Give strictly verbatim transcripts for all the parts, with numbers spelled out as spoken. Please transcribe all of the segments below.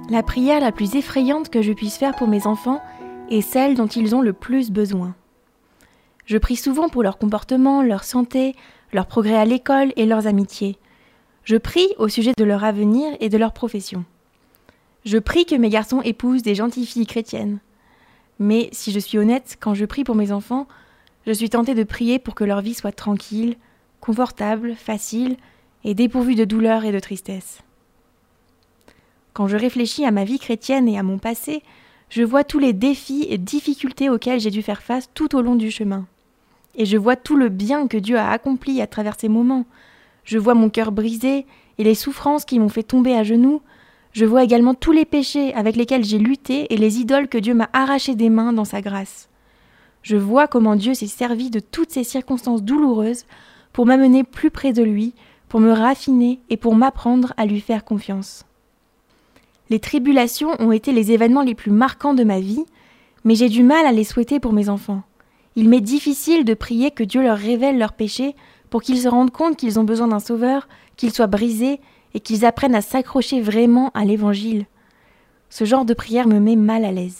La prière la plus effrayante que je puisse faire pour mes enfants est celle dont ils ont le plus besoin. Je prie souvent pour leur comportement, leur santé, leur progrès à l'école et leurs amitiés. Je prie au sujet de leur avenir et de leur profession. Je prie que mes garçons épousent des gentilles filles chrétiennes. Mais si je suis honnête, quand je prie pour mes enfants, je suis tentée de prier pour que leur vie soit tranquille, confortable, facile et dépourvue de douleur et de tristesse. Quand je réfléchis à ma vie chrétienne et à mon passé, je vois tous les défis et difficultés auxquels j'ai dû faire face tout au long du chemin. Et je vois tout le bien que Dieu a accompli à travers ces moments. Je vois mon cœur brisé et les souffrances qui m'ont fait tomber à genoux. Je vois également tous les péchés avec lesquels j'ai lutté et les idoles que Dieu m'a arrachées des mains dans sa grâce. Je vois comment Dieu s'est servi de toutes ces circonstances douloureuses pour m'amener plus près de lui, pour me raffiner et pour m'apprendre à lui faire confiance. Les tribulations ont été les événements les plus marquants de ma vie, mais j'ai du mal à les souhaiter pour mes enfants. Il m'est difficile de prier que Dieu leur révèle leurs péchés pour qu'ils se rendent compte qu'ils ont besoin d'un sauveur, qu'ils soient brisés et qu'ils apprennent à s'accrocher vraiment à l'évangile. Ce genre de prière me met mal à l'aise.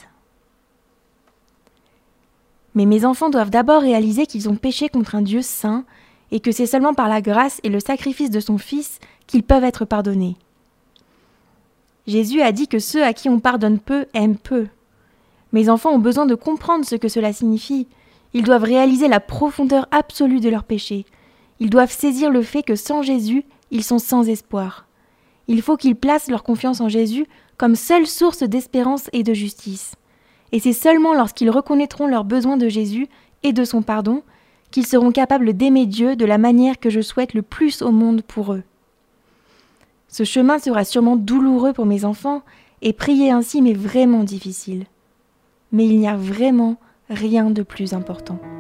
Mais mes enfants doivent d'abord réaliser qu'ils ont péché contre un Dieu saint et que c'est seulement par la grâce et le sacrifice de son Fils qu'ils peuvent être pardonnés. Jésus a dit que ceux à qui on pardonne peu aiment peu. Mes enfants ont besoin de comprendre ce que cela signifie. Ils doivent réaliser la profondeur absolue de leur péché. Ils doivent saisir le fait que sans Jésus, ils sont sans espoir. Il faut qu'ils placent leur confiance en Jésus comme seule source d'espérance et de justice. Et c'est seulement lorsqu'ils reconnaîtront leur besoin de Jésus et de son pardon qu'ils seront capables d'aimer Dieu de la manière que je souhaite le plus au monde pour eux. Ce chemin sera sûrement douloureux pour mes enfants et prier ainsi m'est vraiment difficile. Mais il n'y a vraiment rien de plus important.